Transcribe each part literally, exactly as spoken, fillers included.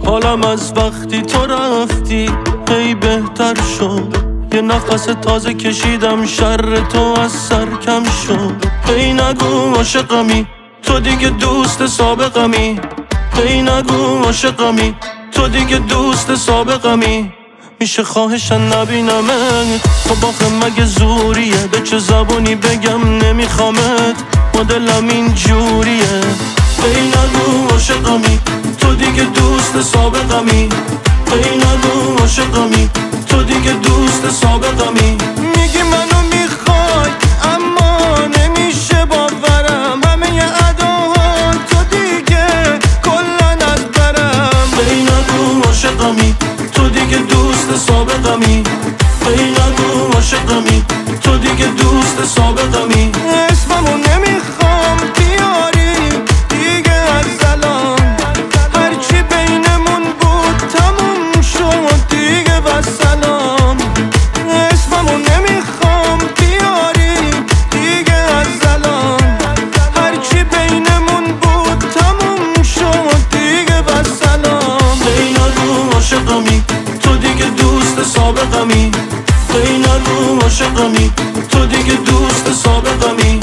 حالم از وقتی تو رفتی هی بهتر شد، یه نفس تازه کشیدم شر تو از سر کم شد. هی نگو عاشقمی تو دیگه دوست سابقمی، هی نگو عاشقمی تو دیگه دوست سابقمی. میشه خواهشن نبینمت، خب آخه مگه زوریه؟ به چه زبونی بگم نمیخوامت، مدلم این جوریه. هی نگو عاشقمی تو دیگه دوست سابقمی، هی نگو عاشقمی تو دیگه دوست سابقمی. میگی منو میخوای اما نمیشه باورم، همه اداها تو دیگه کلن از برم. هی نگو عاشقمی تو دیگه دوست سابقمی، هی نگو عاشقمی تو دیگه دوست سابقمی. اسممو نمیخوام بیاری دیگه از الان، هرچی بینمون بود تموم شد دیگه و سلام. اسممو نمیخوام بیاری دیگه از الان، هرچی بینمون بود تموم شد دیگه و سلام. هی نگو عاشقمی تو دیگه دوست سابقمی، هی نگو عاشقمی تو دیگه دوست سابقمی.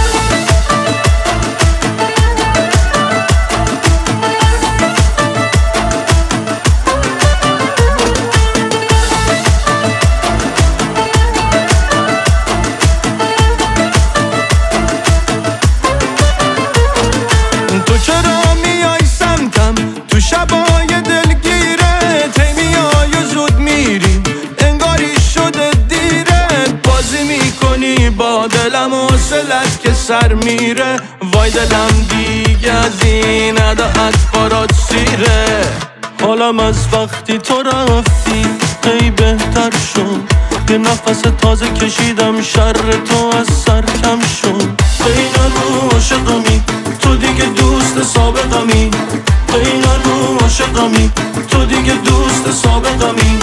تو چرا میای سمتم تو شبای دلگیرت، هی میای و زود میری انگاری شده دیرت، بازی میکنی با دلم و حوصلت که سر میره. وای دلم دیگه از این اداعت برات سیره. حالم از وقتی تو رفتی هی بهتر شد، یه نفس تازه کشیدم شر تو از سر کم شد. هی نگو عاشقمی تو دیگه دوست سابقمی، هی نگو عاشقمی تو دیگه دوست سابقمی.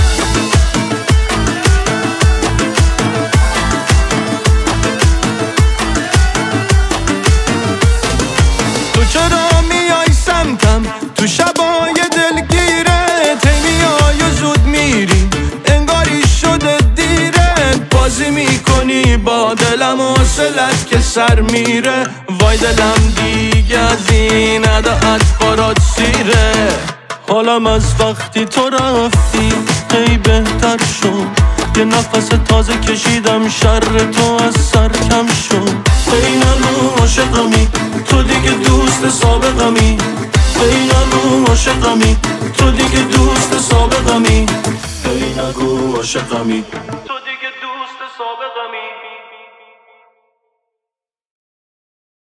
تو چرا میای سمتم تو شبای دلگیرت، هی میای و زود میری انگاری شده دیرت، بازی میکنی با دلم و حوصلت که سر میره. وای دلم دیگه از این اداعت برات سیره. حالم از وقتی تو رفتی هی بهتر شد، یه نفس تازه کشیدم شر تو از سر کم شد. هی نگو عاشقمی تو دیگه دوست سابقمی، هی نگو عاشقمی تو دیگه دوست سابقمی، هی نگو عاشقمی تو دیگه دوست سابقمی.